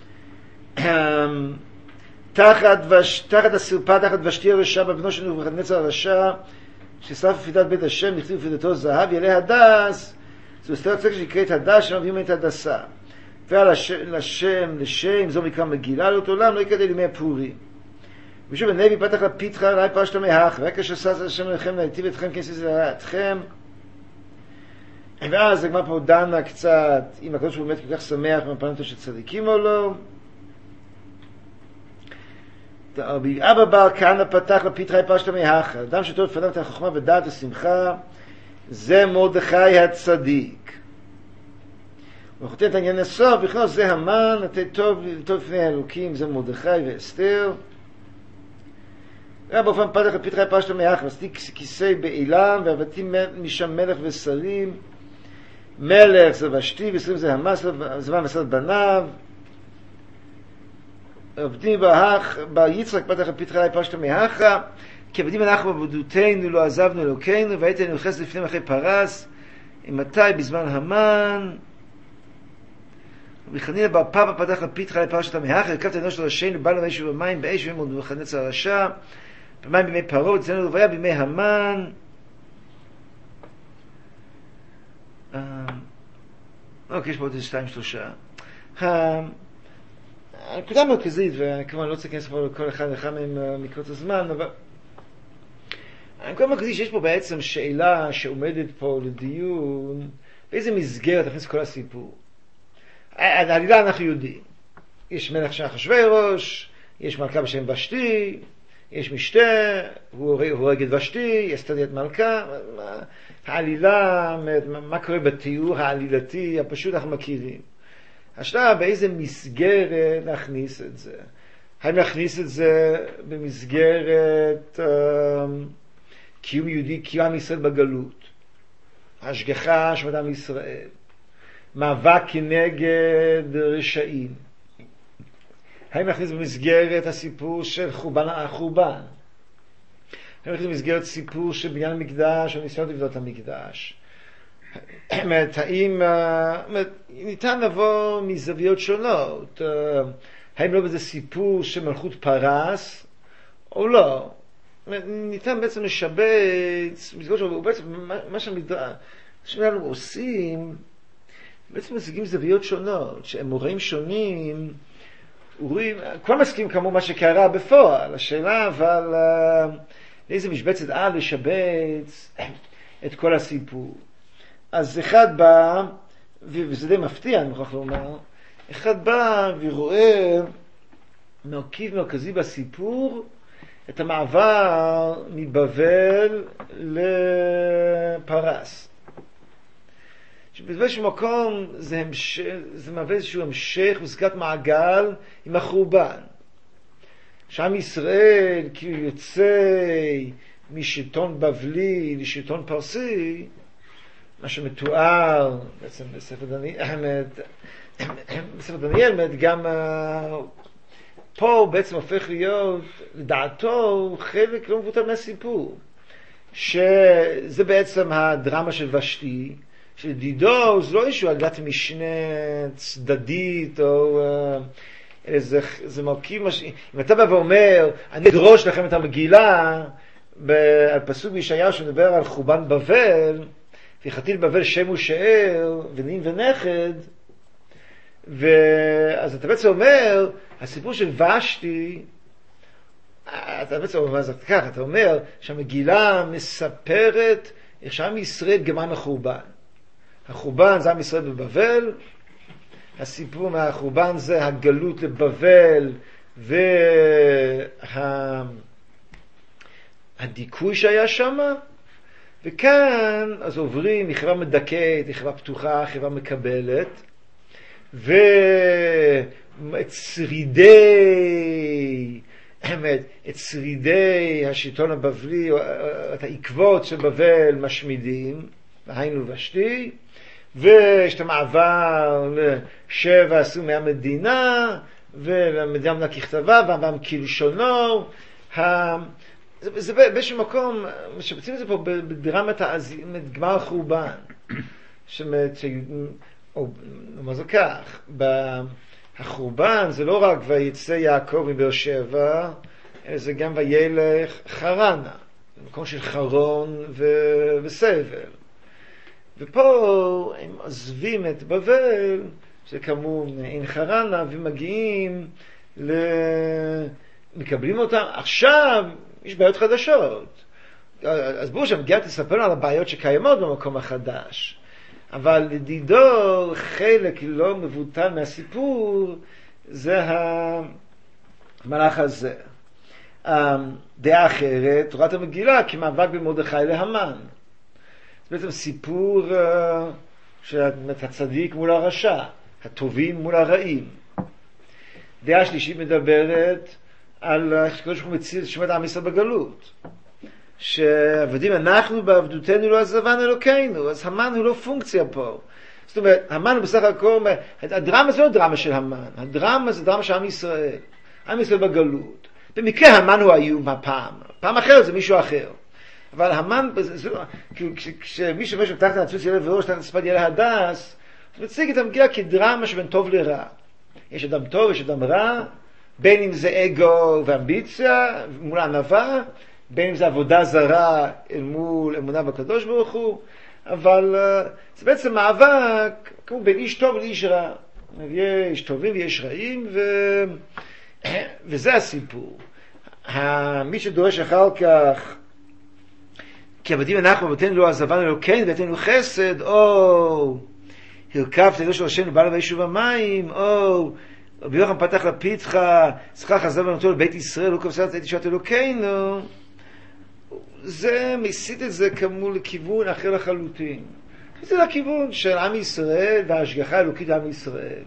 תחת הסרפה, תחת ושתי הרשע, בבנו של נבוכדנצר הרשע, ששרף בפידת בית השם, לכתיב בפידתו זהב, ילה הדס, זו סתר הצק שיקרא את הדס, שמביאים את הדסה. ועל השם, לשם, זו מקרא מגילה, לאותו עולם, לא יקרא לימי הפורים. ושוב, הנביא פתח לפיתחה, ראי פרשת המהכה, רק אשר שש השם עליכם, להיטיב אתכם, כנסיס לרעתכם. ואז הגמרא פה דנה קצת, אם הקדוש ברוך הוא באמת כל כך שמח מהפענתו של צדיקים או לא. אבא בר כהנא פתח לפיתחה, ראי פרשת המהכה, אדם שטוב לפניו את החוכמה ודעת ושמחה, זה מרדכי הצדיק. הוא חוטא את העניין הסוף, בכלל זה המן, לתת טוב, טוב לפני האלוקים, זה מרדכי ואסתר. רב אופן פתח לפיתחה פרשת המהכה, מסתיק כיסא בעילם, ועבדתי משם מלך ושרים. מלך זה ושתי, ועשרים זה המס, זמן ועשרת בניו. עבדי בהך, ביצחק פתח לפיתחה פרשת המהכה, כי עבדים אנחנו בעבודותינו, לא עזבנו אלוקינו, והייתנו נכנס לפני אחרי פרס, מתי בזמן המן. וחנינא בר פפא פתח לפיתחה לפרשת המהכה, לקחת עינו של ראשינו, בא לנו איש ובמים, באש ובמוד ובחנצר הרשע, פעמיים בימי פרעה, אצלנו לוויה בימי המן. אוקיי, יש פה עוד איזה שתיים שלושה. הנקודה המרכזית, וכמובן לא רוצה להיכנס פה לכל אחד ואחד מהם מקרות הזמן, אבל הנקודה המרכזית שיש פה בעצם שאלה שעומדת פה לדיון, באיזה מסגרת תכניס כל הסיפור. העלילה אנחנו יודעים. יש מלך שם אחשוורוש, יש מלכה בשם ושתי, יש משתה, הוא הורג את ושתי, יש צדיית מלכה. העלילה, מה קורה בתיאור העלילתי הפשוט אנחנו מכירים. השאלה באיזה מסגרת נכניס את זה. האם נכניס את זה במסגרת אה, קיום יהודי, קיום עם ישראל בגלות, השגחה של אדם ישראל, מאבק כנגד רשעים. האם נכניס במסגרת הסיפור של חורבן החורבן? האם נכניס במסגרת סיפור של בניין המקדש או ניסיון לבנות המקדש? האם ניתן לבוא מזוויות שונות? האם לא בזה סיפור של מלכות פרס או לא? ניתן בעצם לשבץ מסגרות שלו, בעצם מה שאנחנו עושים, בעצם משיגים זוויות שונות, שאמוראים שונים, רואים, כבר מסכים כמו מה שקרה בפועל. השאלה אבל לאיזה משבצת על לשבץ את כל הסיפור. אז אחד בא, וזה די מפתיע, אני מוכרח לומר, אחד בא ורואה מרכיב מרכזי בסיפור את המעבר מבבל לפרס. שבאיזשהו מקום זה, המש... זה מהווה איזשהו המשך וסגת מעגל עם החורבן. שעם ישראל כאילו יוצא משלטון בבלי לשלטון פרסי, מה שמתואר בעצם בספר דניאל, בספר דניאל, גם פה בעצם הופך להיות, לדעתו, חלק לא מבוטל מהסיפור. שזה בעצם הדרמה של ושתי, שדידו זה לא איזשהו עלילת משנה צדדית, או איזה, איזה מרכיב משנה. אם אתה בא ואומר, אני אדרוש לכם את המגילה, על פסוק בישעיהו שמדבר על חורבן בבל, ויחתי לבבל שם ושאר, ונין ונכד, ואז אתה בעצם אומר, הסיפור של ושתי, אתה בעצם אומר, אז ככה, אתה אומר שהמגילה מספרת איך שעם ישראל גמר מהחורבן. החורבן זה עם ישראל בבבל, הסיפור מהחורבן זה הגלות לבבל והדיכוי שהיה שם, וכאן אז עוברים מחברה מדכאת לחברה פתוחה, חברה מקבלת, ואת שרידי, את שרידי השלטון הבבלי, את העקבות של בבל משמידים, היינו ושתי, ויש את המעבר לשבע עשו מהמדינה, ולמדינה מנה ככתבה, והעם כלשונו. זה באיזשהו מקום, משבצים את זה פה בדרמת גמר החורבן. או מה זה כך, החורבן זה לא רק ויצא יעקב מבאר שבע, אלא זה גם וילך חרנה, מקום של חרון וסבל. ופה הם עוזבים את בבל, שכמובן אין חרנה, ומגיעים, מקבלים אותם. עכשיו יש בעיות חדשות. אז בואו שמגיעה תספר על הבעיות שקיימות במקום החדש. אבל לדידו חלק לא מבוטל מהסיפור, זה המלאך הזה. דעה אחרת, תורת המגילה כמאבק במרדכי להמן. זה בעצם סיפור של הצדיק מול הרשע, הטובים מול הרעים. דעה שלישית מדברת על איך שקודש הוא מציל שמת עם ישראל בגלות. שעבדים אנחנו בעבדותנו לא עזבנו אלוקינו, אז המן הוא לא פונקציה פה. זאת אומרת, המן הוא בסך הכל, הדרמה זה לא דרמה של המן, הדרמה זה דרמה של עם ישראל, עם ישראל בגלות. במקרה המן הוא האיום הפעם, פעם אחרת זה מישהו אחר. אבל המן, כשמי שמשהו תחת נצוץ ילד וראש, תחת שפת ילד הדס, הוא מציג את המגילה כדרמה שבין טוב לרע. יש אדם טוב, יש אדם רע, בין אם זה אגו ואמביציה מול ענווה, בין אם זה עבודה זרה אל מול אמונה בקדוש ברוך הוא. אבל זה בעצם מאבק כמו בין איש טוב לאיש רע. יש טובים ויש רעים, ו... וזה הסיפור. מי שדורש אחר כך, כי עבדים אנחנו ובתנו לא עזבנו אלוקינו ובתנו חסד, או הרכבת אלו של ראשנו בעל וישוב המים, או רבי יוחנן פתח לפיתך, שכר חזר ונותו לבית ישראל, הוא כבשת את ישועת אלוקינו, זה מסיט את זה כמו לכיוון אחר לחלוטין. זה לכיוון של עם ישראל וההשגחה האלוקית לעם ישראל.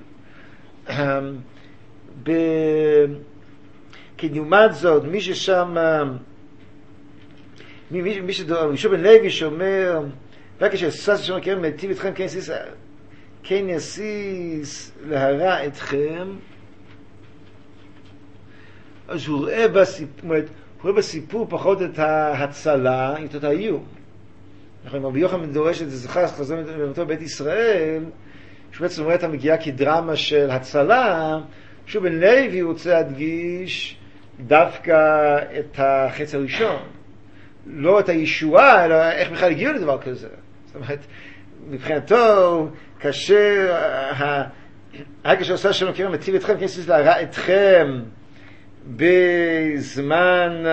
כי לעומת זאת, מי ששם, מי, מי שדור, מישהו בן לוי שאומר, רק כשסס שם כרם מיטיב אתכם, כן יסיס, כן יסיס להרע אתכם, אז הוא רואה בסיפור, הוא רואה בסיפור פחות את ההצלה, את האיום. אנחנו רבי יוחנן דורש את זה זכר, חזר במותו בבית ישראל, שהוא בעצם רואה את המגיעה כדרמה של הצלה, שהוא בן לוי הוא רוצה להדגיש דווקא את החץ הראשון. לא את הישועה, אלא איך בכלל הגיעו לדבר כזה. זאת אומרת, מבחינתו, כאשר, רק כאשר עושה שלום כרם מטיב אתכם, כן יסיס להרע אתכם בזמן,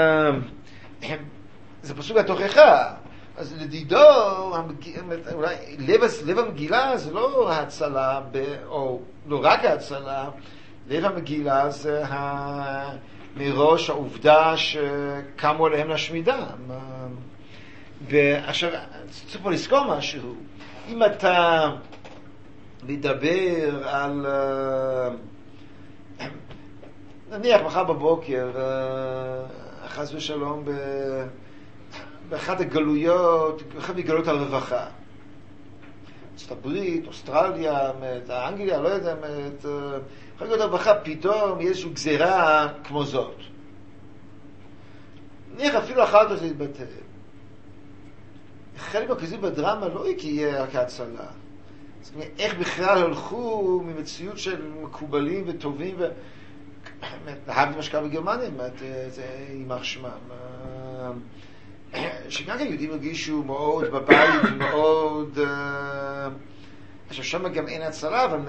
זה פסוק התוכחה. אז לדידו, אולי לב, לב המגילה זה לא ההצלה, או לא רק ההצלה, לב המגילה זה ה... מראש העובדה שקמו עליהם להשמידם. ועכשיו, צריך פה לזכור משהו. אם אתה מדבר על, נניח מחר בבוקר, חס ושלום, ב... באחת הגלויות, באחת מגלויות הרווחה. ארצות הברית, אוסטרליה, אנגליה, לא יודע, אחת מגלויות הרווחה, פתאום יש איזושהי גזירה כמו זאת. נניח אפילו אחר כך זה יתבטא. חלק מרכזי בדרמה לא יהיה רק ההצלה. זאת אומרת, איך בכלל הלכו ממציאות של מקובלים וטובים ו... להבדיל מה שקרה בגרמניה, זה יימח שמם. שגם היהודים הרגישו מאוד בבית, מאוד... עכשיו שם גם אין הצלה, אבל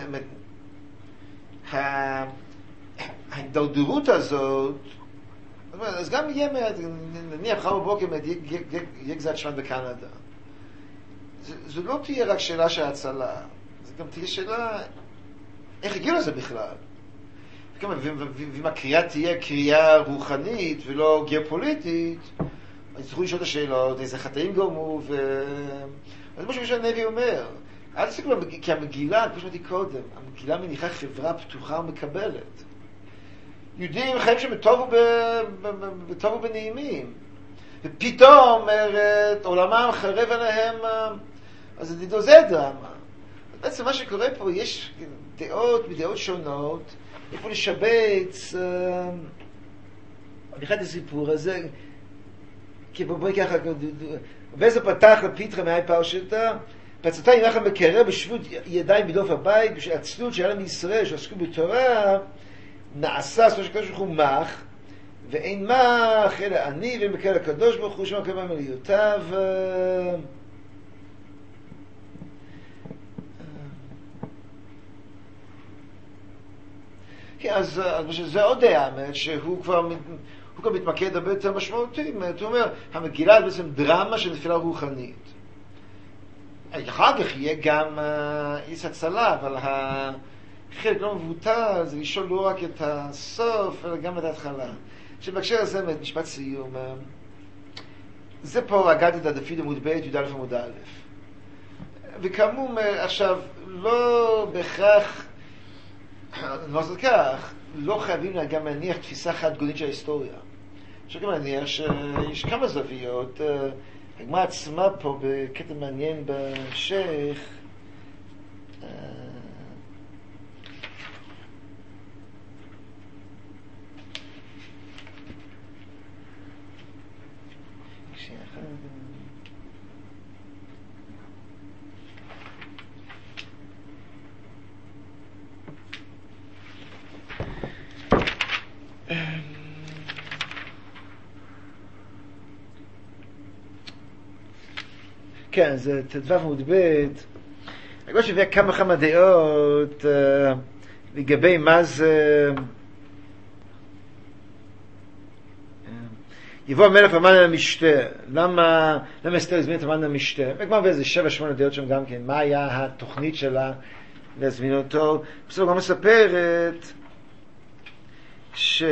ההידרדרות הזאת, אז גם יהיה, נניח מחר בבוקר, יהיה גזירת שבת בקנדה. זו לא תהיה רק שאלה של הצלה, זה גם תהיה שאלה איך הגיעו לזה בכלל. ואם הקריאה תהיה קריאה רוחנית ולא גיאופוליטית, אז צריכו לשאול את השאלות, איזה חטאים גרמו, ו... אז כמו שמשל הנביא אומר, אל תסתכלו, כי המגילה, כמו שאמרתי קודם, המגילה מניחה חברה פתוחה ומקבלת. יהודים חיים שם בטוב ובנעימים, ופתאום אומרת, עולמם חרב עליהם, אז דידו זה דרמה. בעצם מה שקורה פה, יש דעות מדעות שונות, איפה לשבץ, אני חייב את הסיפור הזה, כי בואי ככה, וזה פתח לפיתחה מהי פרשתה, פצתה ינחם בקרב בשבות ידיים בדוף הבית, בשביל הצלות שהיה להם ישראל, שעסקו בתורה, נעשה, סוף שקדוש ברוך הוא מח, ואין מח, אלא אני, ואין בקרב הקדוש ברוך הוא, שמע כמה מליותיו. כן, אז, אז זה עוד דעה, שהוא כבר... הוא גם מתמקד הרבה יותר משמעותי. הוא אומר, המגילה היא בעצם דרמה של נפילה רוחנית. אחר כך יהיה גם איס הצלה, אבל החלק לא מבוטל, זה לשאול לא רק את הסוף, אלא גם את ההתחלה. שבהקשר הזה, משפט סיום, זה פה רגעתי את הדפיד עמוד ב' י"א עמוד א'. וכאמור, עכשיו, לא בהכרח, לא זאת כך, לא חייבים גם להניח תפיסה חד גונית של ההיסטוריה. אפשר גם להניח שיש כמה זוויות. הגמרא עצמה פה בקטע מעניין בהמשך. כן, כן, זה ט"ו עמוד ב'. אני חושב שהביא כמה כמה דעות uh, לגבי מה זה... יבוא המלך ואמן על המשתה. למה, למה אסתר הזמין את אמן על המשתה? וכבר באיזה שבע שמונה דעות שם גם כן. מה היה התוכנית שלה להזמין אותו? בסדר, גם מספרת ש...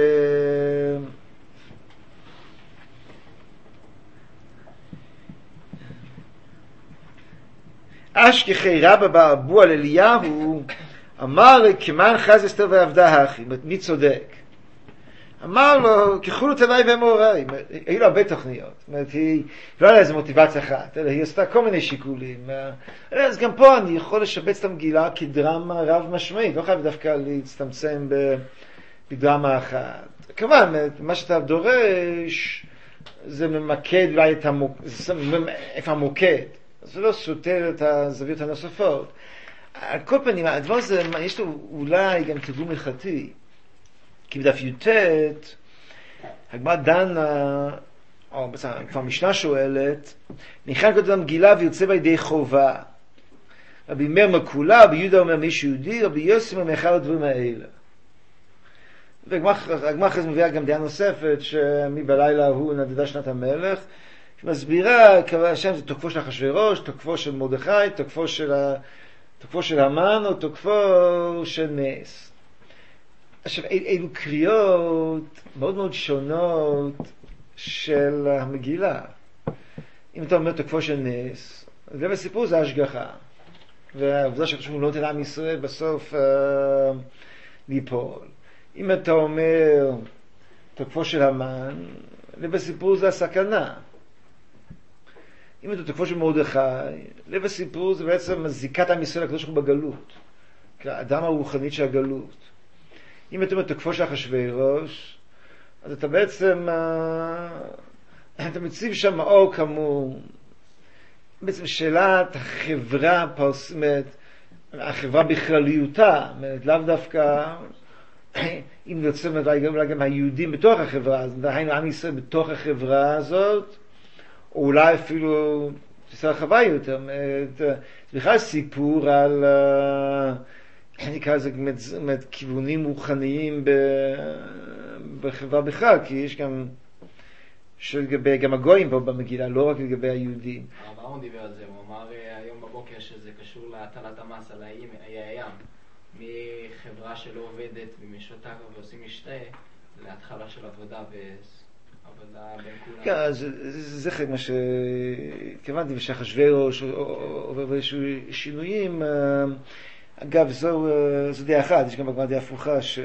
אשכחי רבא באבו על אליהו אמר כמן חז אסתר ועבדה הכי. מי צודק? אמר לו, ככולו תנאי ואמורי. היו לו הרבה תוכניות. זאת אומרת, היא לא היה לה איזו מוטיבציה אחת, אלא היא עשתה כל מיני שיקולים. אז גם פה אני יכול לשבץ את המגילה כדרמה רב משמעית. לא חייב דווקא להצטמצם בדרמה אחת. כמובן, מה שאתה דורש, זה ממקד אולי את המוקד, איפה המוקד. זה לא סותר את הזוויות הנוספות. על כל פנים, הדבר הזה, יש לו אולי גם תרגום הלכתי. כי בדף י"ט, הגמרא דנה, או בסדר, כבר משנה שואלת, נכנס כותב המגילה ויוצא בידי חובה. רבי מאיר מקולה, רבי יהודה אומר מישהו יהודי, רבי יוסי אומר מאחד הדברים האלה. והגמרא אחרי זה מביאה גם דעה נוספת, שמי בלילה הוא נדדה שנת המלך, שמסבירה, השם זה תוקפו של אחשוורוש, תוקפו של מרדכי, תוקפו של, תוקפו של המן, או תוקפו של נס. עכשיו, אלו קריאות מאוד מאוד שונות של המגילה. אם אתה אומר תוקפו של נס, אז גם הסיפור זה השגחה. והעובדה שחשוב לא תנע מישראל בסוף אה, ליפול. אם אתה אומר תוקפו של המן, לב הסיפור זה הסכנה. אם אתה תוקפו של מרדכי, לב הסיפור זה בעצם זיקת עם ישראל הקדוש ברוך הוא בגלות. האדם הרוחנית של הגלות. אם אתה אומר תוקפו של אחשוורוש, אז אתה בעצם, אתה מציב שם אור כאמור, בעצם שאלת החברה פרסמת, החברה בכלליותה, לאו דווקא, אם נרצה אולי גם היהודים בתוך החברה, אז דהיינו עם ישראל בתוך החברה הזאת, או אולי אפילו תפיסה רחבה יותר, זה בכלל סיפור על... נקרא לזה באמת כיוונים רוחניים בחברה בכלל, כי יש גם שלגבי גם הגויים פה במגילה, לא רק לגבי היהודים.
הרב אהרון דיבר על זה, הוא אמר היום בבוקר שזה קשור להטלת המס על האי הים, מחברה שלא עובדת ומשותקה ועושים משתה, להתחלה של עבודה ועבודה בין כולם.
כן, אז זה חלק מה שהתכוונתי, ושאחשוורוש עובר איזשהו שינויים. אגב, זו, זו דעה אחת, יש גם בגמרא דעה הפוכה, ש...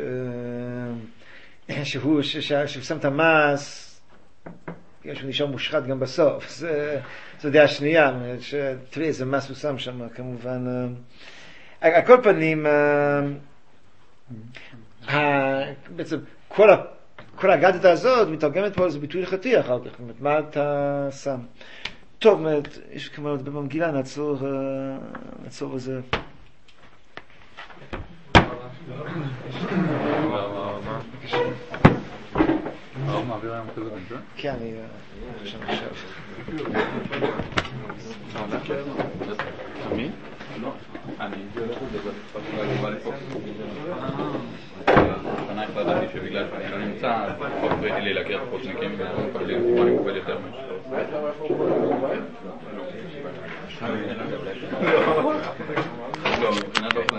שהוא, ש... שהוא שם את המס, שהוא נשאר מושחת גם בסוף. זה, זו דעה שנייה, שתראי איזה מס הוא שם שם, כמובן. על כל פנים, בעצם כל, ה... כל האגדתא הזאת מתרגמת פה איזה ביטוי הלכתי אחר כך, מה אתה שם. טוב, יש כמובן עוד במגילה, נעצור, נעצור איזה... כן, אני עכשיו עכשיו
מי? אני אני החלטתי שבגלל שאני לא נמצא פחות ראיתי לי להכיר חוצניקים ואני מוקבל יותר לא, מבחינת